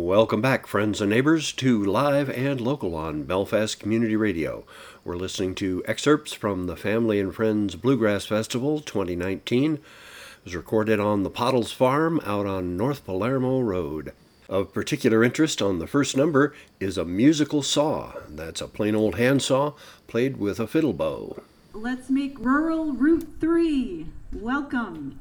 Welcome back, friends and neighbors, to Live and Local on Belfast Community Radio. We're listening to excerpts from the Family and Friends Bluegrass Festival 2019. It was recorded on the Pottles Farm out on North Palermo Road. Of particular interest on the first number is a musical saw. That's a plain old handsaw played with a fiddle bow. Let's make rural Route 3. Welcome.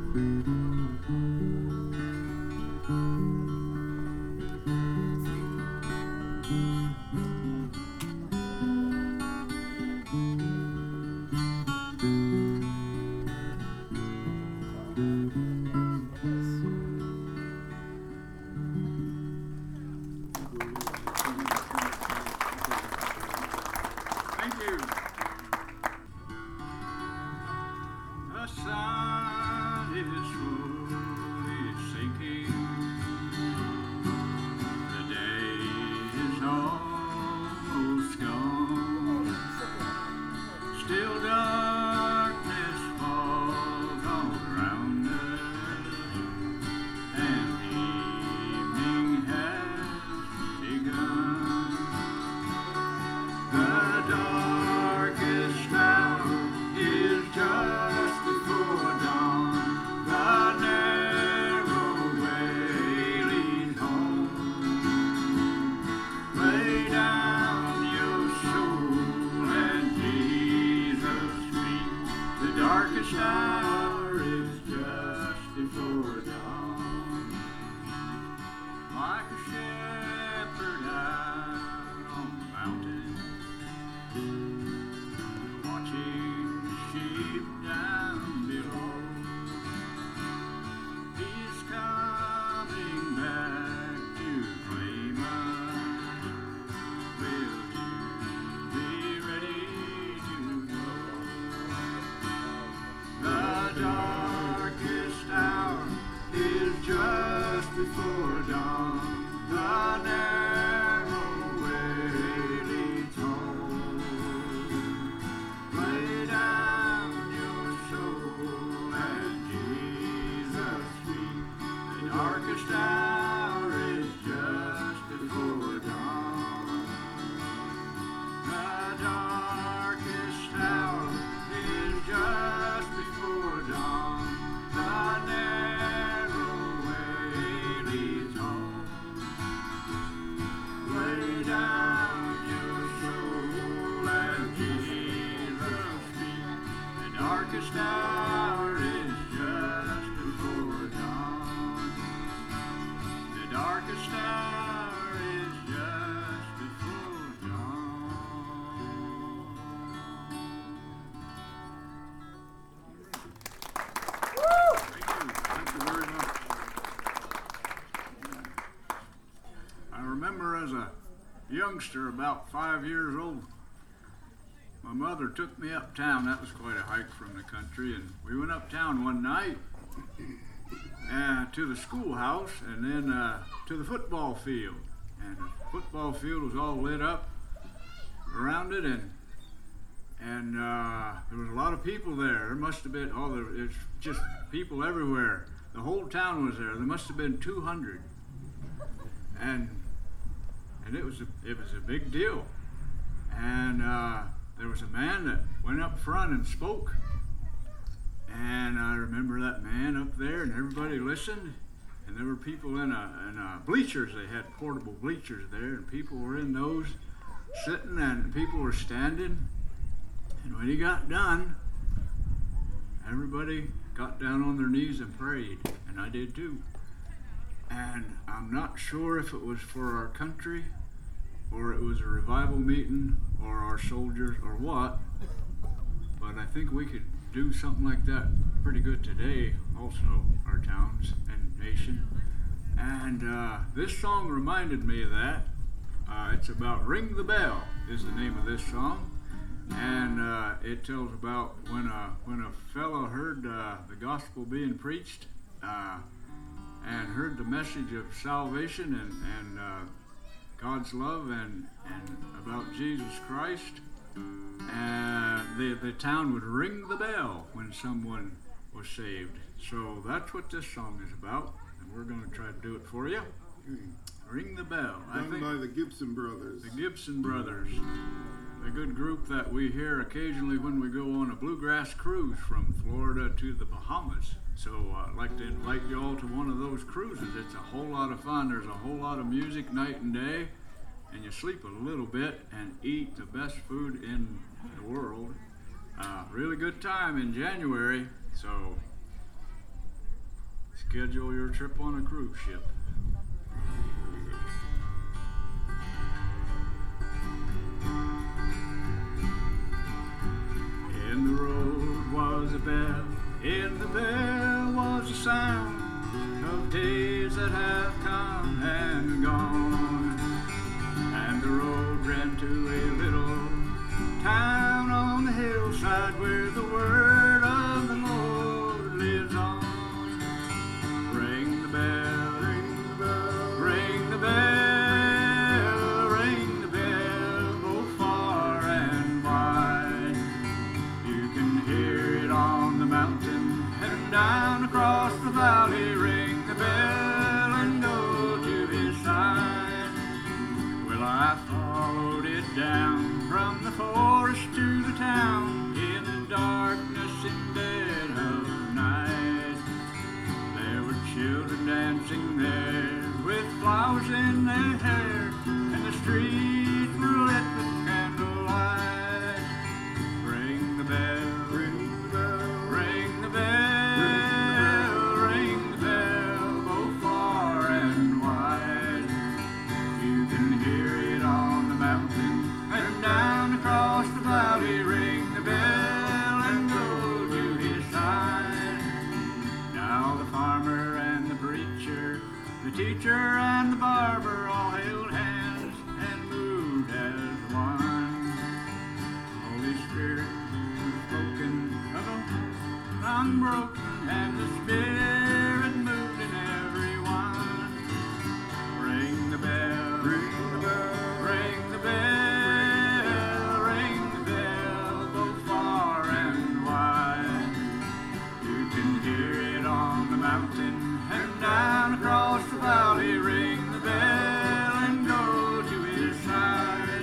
Youngster, about 5 years old, my mother took me uptown. That was quite a hike from the country, and we went uptown one night to the schoolhouse and then to the football field. And the football field was all lit up around it, and there was a lot of people there. There must have been, it's just people everywhere. The whole town was there. There must have been 200. And it was a big deal. And there was a man that went up front and spoke. And I remember that man up there, and everybody listened. And there were people in bleachers. They had portable bleachers there, and people were in those sitting, and people were standing. And when he got done, everybody got down on their knees and prayed, and I did too. And I'm not sure if it was for our country, or it was a revival meeting, or our soldiers, or what, but I think we could do something like that pretty good today, also, our towns and nation. And this song reminded me of that. It's about Ring the Bell is the name of this song. And it tells about when a fellow heard the gospel being preached and heard the message of salvation and God's love and about Jesus Christ, the town would ring the bell when someone was saved. So that's what this song is about, and we're going to try to do it for you. Ring the Bell. Done by the Gibson Brothers. The Gibson Brothers. A good group that we hear occasionally when we go on a bluegrass cruise from Florida to the Bahamas. So I'd like to invite you all to one of those cruises. It's a whole lot of fun. There's a whole lot of music night and day, and you sleep a little bit and eat the best food in the world. Really good time in January. So schedule your trip on a cruise ship. In the road was a bell, in the bell was a sound of days that have come and gone. And the road ran to a little town on the hillside where the word of the Lord lives on. Ring the bell, ring the bell, ring the bell, ring the bell, both far and wide. You can hear it on the mountain and down across the valley. Ring the bell and go to his side. Well, I followed it down from the forest to the town in the darkness and dead of night. There were children dancing there with flowers in their hair, and the streets were lit with candlelight. Ring the bell, ring the bell, ring the bell, ring the bell, both far and wide. You can hear it on the mountain and down across the valley. Ring the bell and go to his side. Now the farmer and the preacher, the teacher and the barber all held hands and moved as one. Holy Spirit was spoken of unbroken, and the Spirit moved in everyone. Ring the bell, ring the bell, ring the bell, ring the bell, both far and wide. You can hear it on the mountain and down across the valley. Ring the bell and go to his side.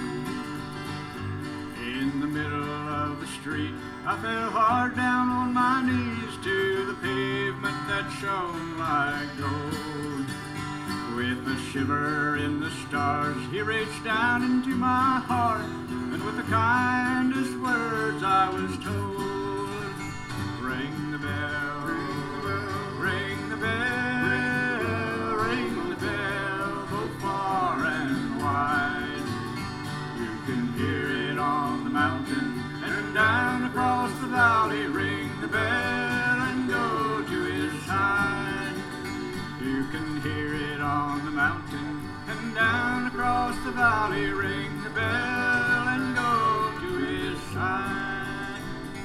In the middle of the street, I fell hard down on my knees to the pavement that shone like gold. With a shiver in the stars, he reached down into my heart, and with the kindest words I was told, ring the bell, ring the bell, ring the bell, both far and wide. You can hear it on the mountain and down across the valley. Ring the bell and go to his side. You can hear it on the mountain and down across the valley. Ring the bell and go to his side.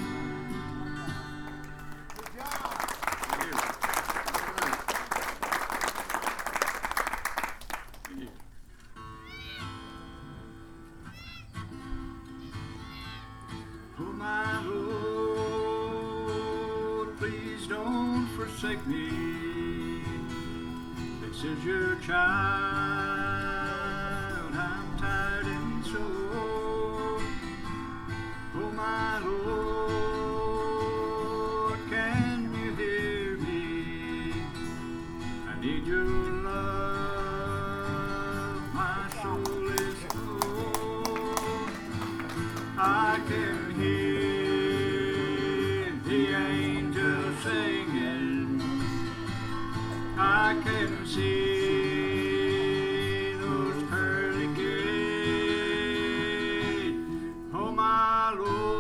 Good job. Thank you. Thank you. Oh, my Lord, please don't forsake me. This is your child, I'm tired and sore. Oh, my Lord, can you hear me? I need your love, my soul is full. I can hear the angels singing. I can see those pearly gates. Oh, my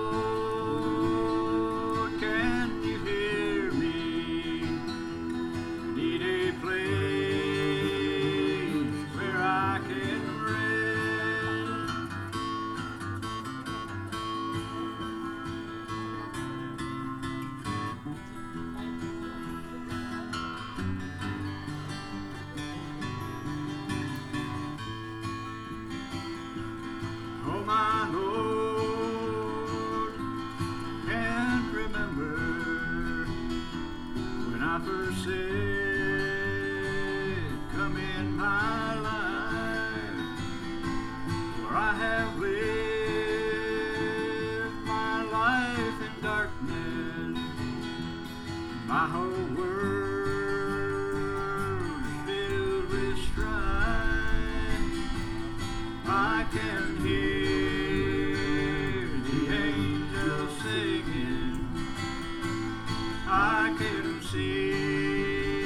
Lord, can you hear me? I need a place where I can rest. Oh, my Lord, can't remember when I first said, come in my life, for I have lived my life in darkness. My whole world's filled with strife. I can hear the angels singing. I can see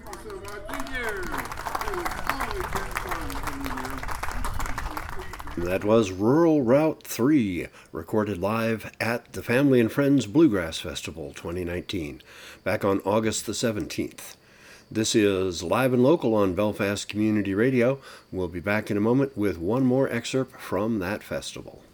Thank you so much. Thank you. It was always been fun coming here. That was Rural Route 3, recorded live at the Family and Friends Bluegrass Festival 2019, back on August the 17th. This is Live and Local on Belfast Community Radio. We'll be back in a moment with one more excerpt from that festival.